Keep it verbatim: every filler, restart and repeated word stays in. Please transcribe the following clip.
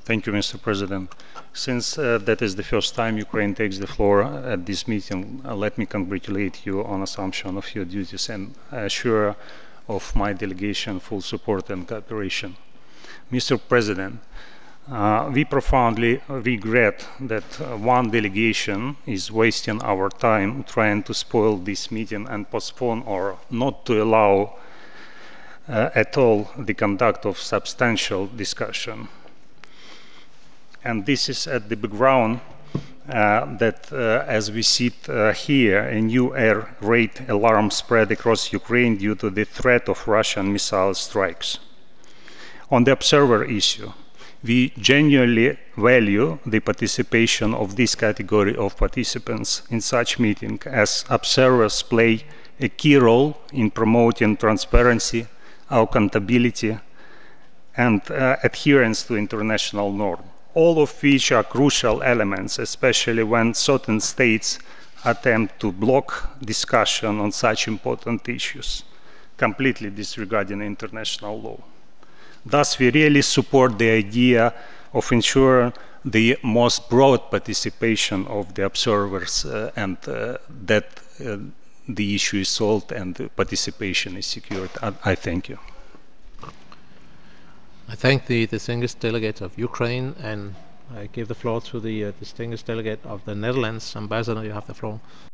Thank you, Mister President. Since uh, that is the first time Ukraine takes the floor at this meeting, uh, let me congratulate you on assumption of your duties and assure of my delegation full support and cooperation. Mister President, uh, we profoundly regret that uh, one delegation is wasting our time trying to spoil this meeting and postpone or not to allow uh, at all the conduct of substantial discussion. And this is at the background uh, that uh, as we sit uh, here, a new air raid alarm spread across Ukraine due to the threat of Russian missile strikes. On the observer issue, we genuinely value the participation of this category of participants in such meeting, as observers play a key role in promoting transparency, accountability, and uh, adherence to international norms, all of which are crucial elements, especially when certain states attempt to block discussion on such important issues, completely disregarding international law. Thus, we really support the idea of ensuring the most broad participation of the observers uh, and uh, that uh, the issue is solved and the participation is secured. I, I thank you. I thank the distinguished delegate of Ukraine, and I give the floor to the uh, distinguished delegate of the Netherlands. Ambassador, you have the floor.